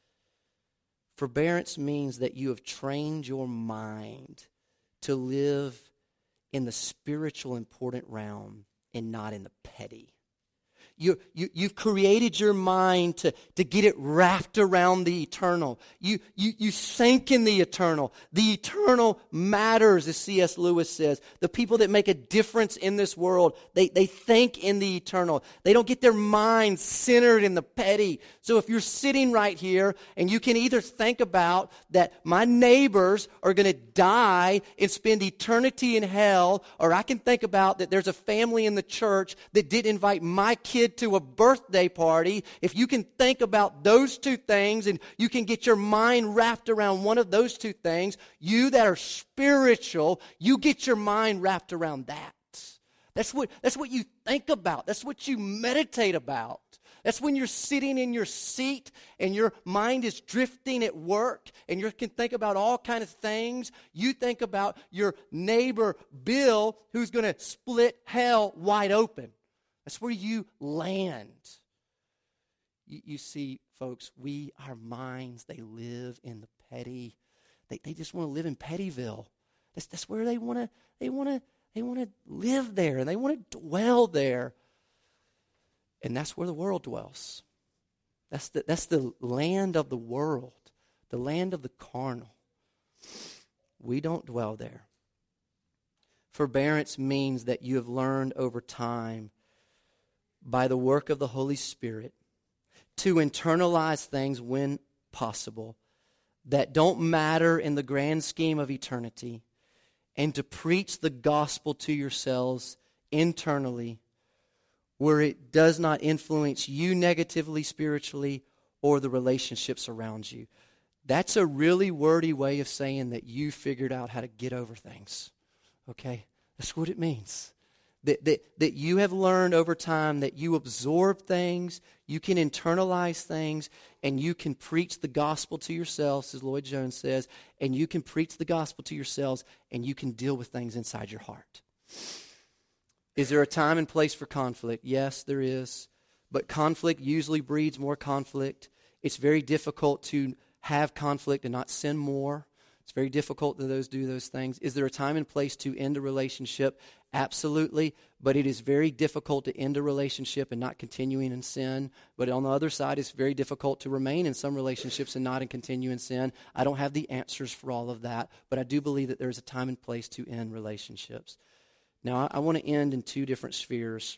Forbearance means that you have trained your mind to live in the spiritual important realm and not in the petty. You, you, you've created your mind to, to get it wrapped around the eternal. You, you, you think in the eternal. The eternal matters, as C S Lewis says. The people that make a difference in this world, they, they think in the eternal. They don't get their minds centered in the petty. So if you're sitting right here and you can either think about that my neighbors are going to die and spend eternity in hell, or I can think about that there's a family in the church that didn't invite my kid to a birthday party. If you can think about those two things and you can get your mind wrapped around one of those two things, you that are spiritual, you get your mind wrapped around that. That's what, that's what you think about. That's what you meditate about. That's when you're sitting in your seat and your mind is drifting at work and you can think about all kinds of things. You think about your neighbor Bill who's going to split hell wide open. That's where you land. You, you see, folks, we, our minds, they live in the petty. They, they just want to live in Pettyville. That's, that's where they want to, they want to, they want to live there and they want to dwell there. And that's where the world dwells. That's the, that's the land of the world, the land of the carnal. We don't dwell there. Forbearance means that you have learned over time by the work of the Holy Spirit to internalize things when possible that don't matter in the grand scheme of eternity and to preach the gospel to yourselves internally where it does not influence you negatively, spiritually, or the relationships around you. That's a really wordy way of saying that you figured out how to get over things. Okay? That's what it means. That, that, that you have learned over time that you absorb things, you can internalize things, and you can preach the gospel to yourselves, as Lloyd Jones says, and you can preach the gospel to yourselves, and you can deal with things inside your heart. Is there a time and place for conflict? Yes, there is. But conflict usually breeds more conflict. It's very difficult to have conflict and not sin more. It's very difficult to those do those things. Is there a time and place to end a relationship? Absolutely. But it is very difficult to end a relationship and not continuing in sin. But on the other side, it's very difficult to remain in some relationships and not and continue in sin. I don't have the answers for all of that. But I do believe that there's a time and place to end relationships. Now, I, I want to end in two different spheres.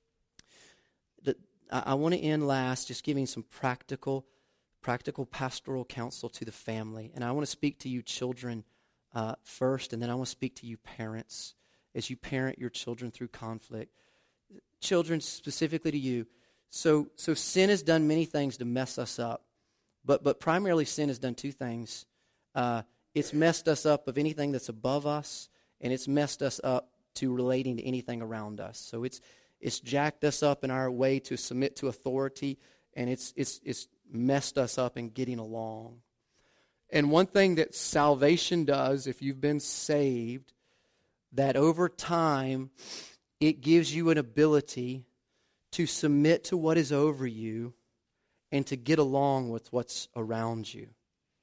The, I, I want to end last just giving some practical practical pastoral counsel to the family. And I want to speak to you children uh, first, and then I want to speak to you parents as you parent your children through conflict. Children, specifically to you. So so sin has done many things to mess us up, but but primarily sin has done two things. Uh, it's messed us up of anything that's above us, and it's messed us up to relating to anything around us. So it's it's jacked us up in our way to submit to authority, and it's it's it's messed us up in getting along. And one thing that salvation does, if you've been saved, that over time it gives you an ability to submit to what is over you and to get along with what's around you.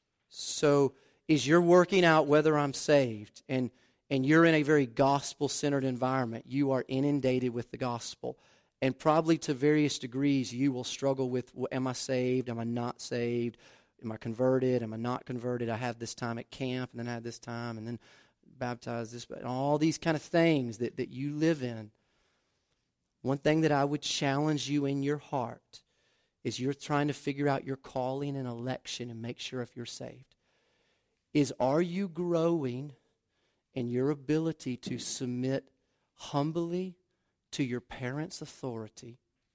So as you're working out whether I'm saved and and you're in a very gospel-centered environment, you are inundated with the gospel. And probably to various degrees, you will struggle with, well, am I saved? Am I not saved? Am I converted? Am I not converted? I have this time at camp, and then I have this time, and then baptized this, and all these kind of things that, that you live in. One thing that I would challenge you in your heart is you're trying to figure out your calling and election and make sure if you're saved. Is are you growing in your ability to submit humbly to your parents' authority?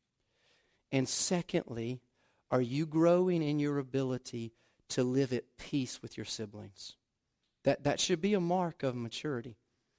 And secondly, are you growing in your ability to live at peace with your siblings? That that should be a mark of maturity.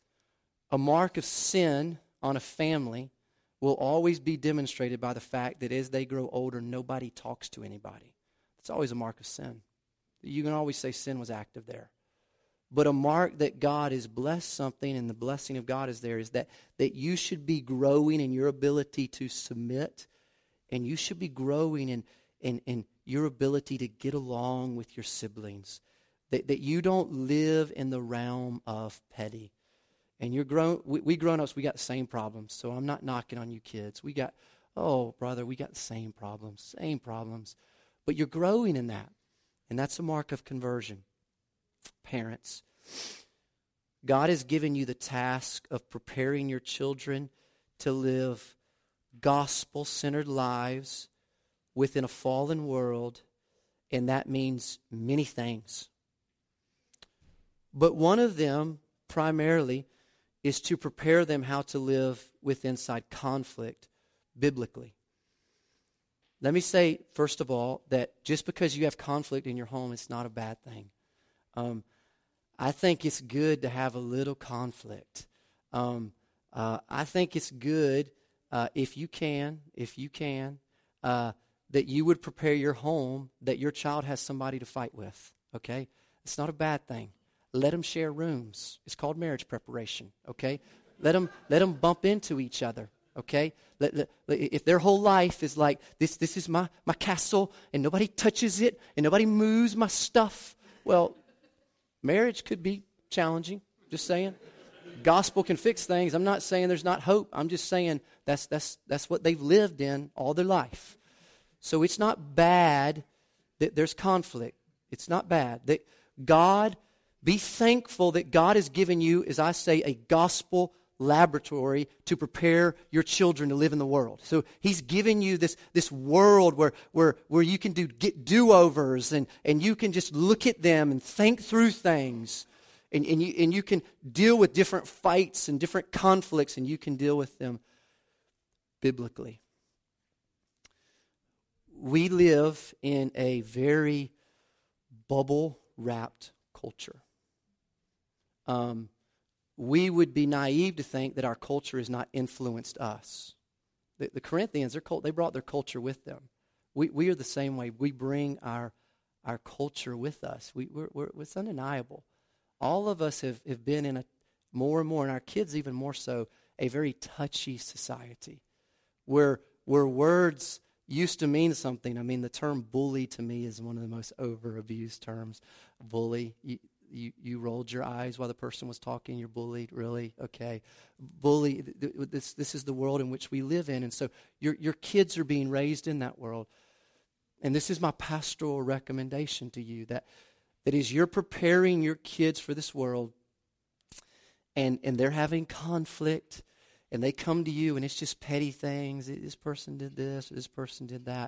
A mark of sin on a family will always be demonstrated by the fact that as they grow older, nobody talks to anybody. It's always a mark of sin. You can always say sin was active there. But a mark that God has blessed something and the blessing of God is there is that, that you should be growing in your ability to submit, and you should be growing in, in, in your ability to get along with your siblings. That, that you don't live in the realm of petty. And you're grown, we, we grown-ups, we got the same problems, so I'm not knocking on you kids. We got Oh, brother, we got the same problems, same problems. But you're growing in that. And that's a mark of conversion. Parents, God has given you the task of preparing your children to live gospel-centered lives within a fallen world, and that means many things. But one of them, primarily, is to prepare them how to live with inside conflict biblically. Let me say, first of all, that just because you have conflict in your home, it's not a bad thing. Um, I think it's good to have a little conflict. Um, uh, I think it's good uh, if you can, if you can, uh, that you would prepare your home that your child has somebody to fight with, okay? It's not a bad thing. Let them share rooms. It's called marriage preparation, okay? Let them, let them bump into each other, okay? Let, let, if their whole life is like, this this is my, my castle, and nobody touches it, and nobody moves my stuff, well, marriage could be challenging, just saying. Gospel can fix things. I'm not saying there's not hope. I'm just saying that's that's that's what they've lived in all their life. So it's not bad that there's conflict. It's not bad. That God, be thankful that God has given you, as I say, a gospel laboratory to prepare your children to live in the world. So He's given you this, this world where, where, where you can do get do-overs and, and you can just look at them and think through things. And, and, you, and you can deal with different fights and different conflicts, and you can deal with them biblically. We live in a very bubble-wrapped culture. Um, we would be naive to think that our culture has not influenced us. The, the Corinthians, their cult, they brought their culture with them. We we are the same way. We bring our our culture with us. We we're, we're it's undeniable. All of us have, have been in a more and more, and our kids even more so, a very touchy society, where where words used to mean something. I mean, the term bully to me is one of the most over-abused terms. Bully. You, You, you rolled your eyes while the person was talking. You're bullied, really? Okay. Bully, this this is the world in which we live in. And so your your kids are being raised in that world. And this is my pastoral recommendation to you, that, that as you're preparing your kids for this world, and, and they're having conflict, and they come to you, and it's just petty things. This person did this, or this person did that.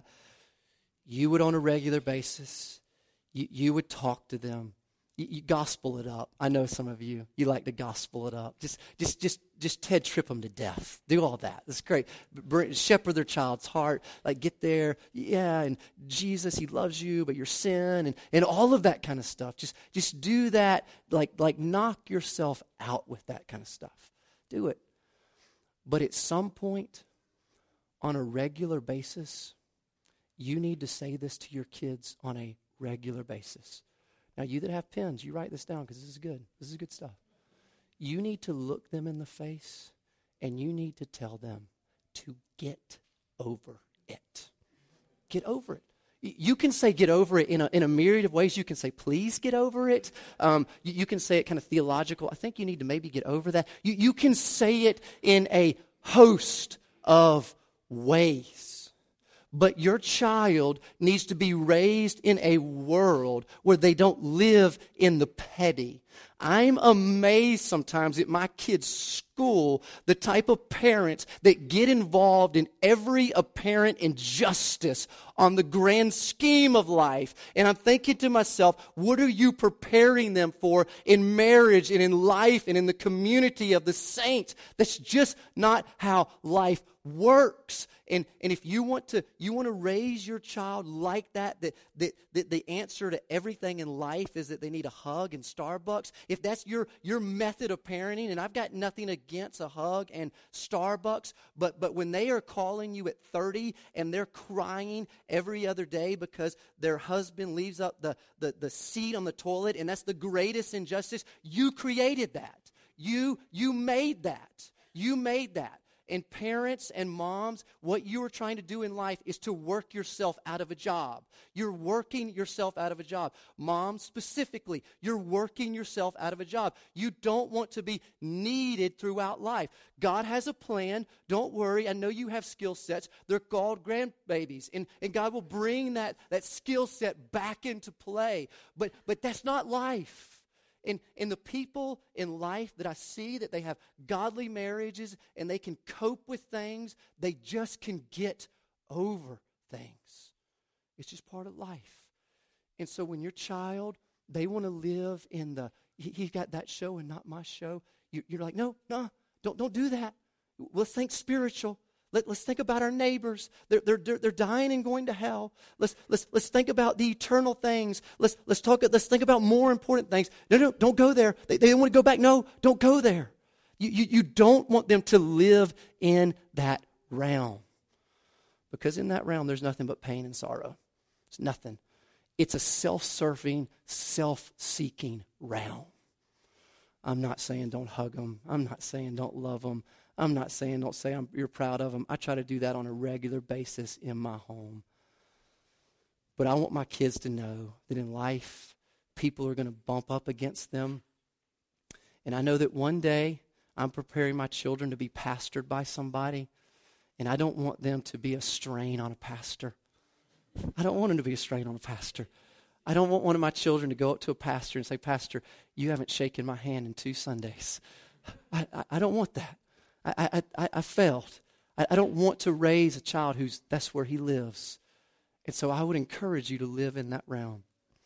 You would, on a regular basis, you, you would talk to them. You, you gospel it up. I know some of you, you like to gospel it up. Just, just, just, just Ted trip them to death. Do all that. That's great. Bring, shepherd their child's heart. Like, get there. Yeah, and Jesus, He loves you, but your sin, and, and all of that kind of stuff. Just, just do that. Like, like knock yourself out with that kind of stuff. Do it. But at some point, on a regular basis, you need to say this to your kids on a regular basis. Now, you that have pens, you write this down because this is good. This is good stuff. You need to look them in the face, and you need to tell them to get over it. Get over it. You can say get over it in a, in a myriad of ways. You can say, please get over it. Um, you, you can say it kind of theological. I think you need to maybe get over that. You, you can say it in a host of ways. But your child needs to be raised in a world where they don't live in the petty. I'm amazed sometimes at my kids' school, the type of parents that get involved in every apparent injustice on the grand scheme of life. And I'm thinking to myself, what are you preparing them for in marriage and in life and in the community of the saints? That's just not how life works. And and if you want to you want to raise your child like that, that, that, that the answer to everything in life is that they need a hug and Starbucks, if that's your, your method of parenting, and I've got nothing against a hug and Starbucks, but, but when they are calling you at thirty and they're crying every other day because their husband leaves up the, the, the seat on the toilet, and that's the greatest injustice, you created that. You, you made that. You made that. And parents and moms, what you are trying to do in life is to work yourself out of a job. You're working yourself out of a job. Moms specifically, you're working yourself out of a job. You don't want to be needed throughout life. God has a plan. Don't worry. I know you have skill sets. They're called grandbabies. And, and God will bring that, that skill set back into play. But, but that's not life. And, and the people in life that I see that they have godly marriages and they can cope with things, they just can get over things. It's just part of life. And so when your child, they want to live in the, he, he got that show and not my show, you, you're like, no, no, don't, don't do that. Let's think spiritual. Let, let's think about our neighbors. They're, they're, they're, they're dying and going to hell. Let's, let's, let's think about the eternal things. Let's, let's, talk, let's think about more important things. No, no, don't go there. They, they want to go back. No, don't go there. You, you, you don't want them to live in that realm. Because in that realm, there's nothing but pain and sorrow. It's nothing. It's a self-serving, self-seeking realm. I'm not saying don't hug them. I'm not saying don't love them. I'm not saying don't say I'm, you're proud of them. I try to do that on a regular basis in my home. But I want my kids to know that in life, people are going to bump up against them. And I know that one day I'm preparing my children to be pastored by somebody. And I don't want them to be a strain on a pastor. I don't want them to be a strain on a pastor. I don't want one of my children to go up to a pastor and say, Pastor, you haven't shaken my hand in two Sundays. I, I, I don't want that. I, I, I failed. I, I don't want to raise a child who's, that's where he lives. And so I would encourage you to live in that realm.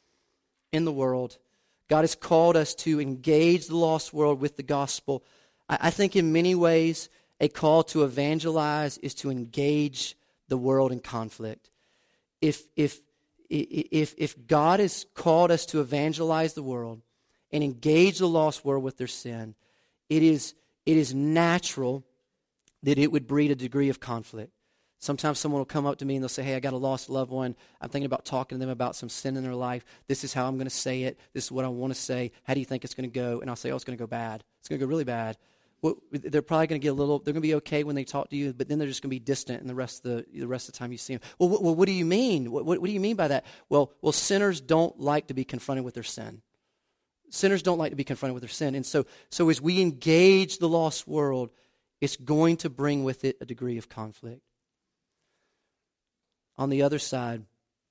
In the world, God has called us to engage the lost world with the gospel. I, I think in many ways, a call to evangelize is to engage the world in conflict. If, if, if, if God has called us to evangelize the world and engage the lost world with their sin, it is It is natural that it would breed a degree of conflict. Sometimes someone will come up to me and they'll say, hey, I got a lost loved one. I'm thinking about talking to them about some sin in their life. This is how I'm going to say it. This is what I want to say. How do you think it's going to go? And I'll say, oh, it's going to go bad. It's going to go really bad. Well, they're probably going to get a little, they're going to be okay when they talk to you, but then they're just going to be distant and the rest of the, the rest of the time you see them. Well, what, well, what do you mean? What, what, what do you mean by that? Well, well, sinners don't like to be confronted with their sin. Sinners don't like to be confronted with their sin. And so, so as we engage the lost world, it's going to bring with it a degree of conflict. On the other side,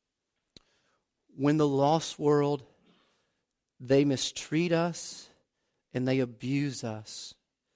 when the lost world, they mistreat us and they abuse us,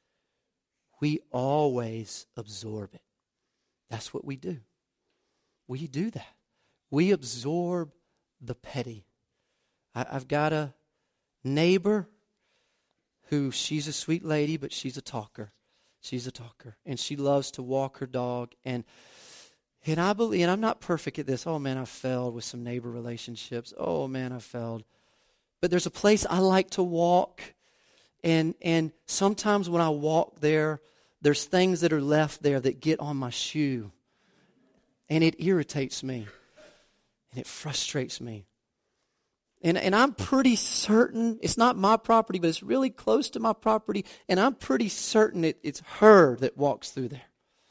we always absorb it. That's what we do. We do that. We absorb the petty. I, I've got a neighbor who, she's a sweet lady, but she's a talker. She's a talker. And she loves to walk her dog. And and I believe, and I'm not perfect at this. Oh man, I failed with some neighbor relationships. Oh man, I failed. But there's a place I like to walk. And and sometimes when I walk there, there's things that are left there that get on my shoe. And it irritates me. And it frustrates me. And, and I'm pretty certain, it's not my property, but it's really close to my property, and I'm pretty certain it, it's her that walks through there.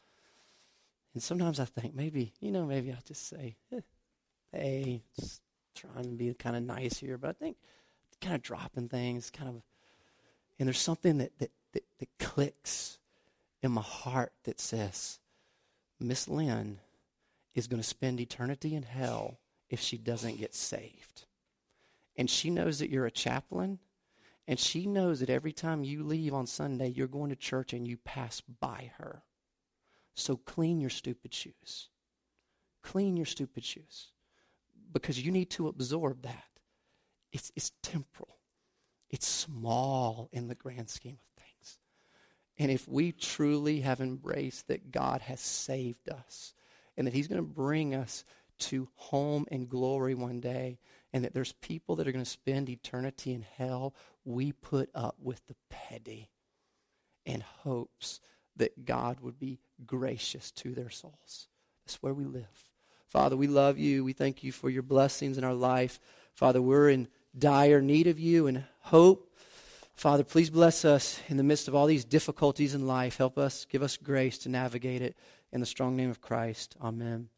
And sometimes I think, maybe, you know, maybe I'll just say, eh, hey, just trying to be kind of nice here, but I think kind of dropping things, kind of, and there's something that, that, that, that clicks in my heart that says, Miss Lynn is going to spend eternity in hell if she doesn't get saved. And she knows that you're a chaplain, and she knows that every time you leave on Sunday, you're going to church and you pass by her. So clean your stupid shoes. Clean your stupid shoes. Because you need to absorb that. It's, it's temporal. It's small in the grand scheme of things. And if we truly have embraced that God has saved us, and that he's going to bring us to home and glory one day, and that there's people that are going to spend eternity in hell, we put up with the petty in hopes that God would be gracious to their souls. That's where we live. Father, we love you. We thank you for your blessings in our life. Father, we're in dire need of you and hope Father, please bless us in the midst of all these difficulties in life. Help us, give us grace to navigate it. In the strong name of Christ, amen.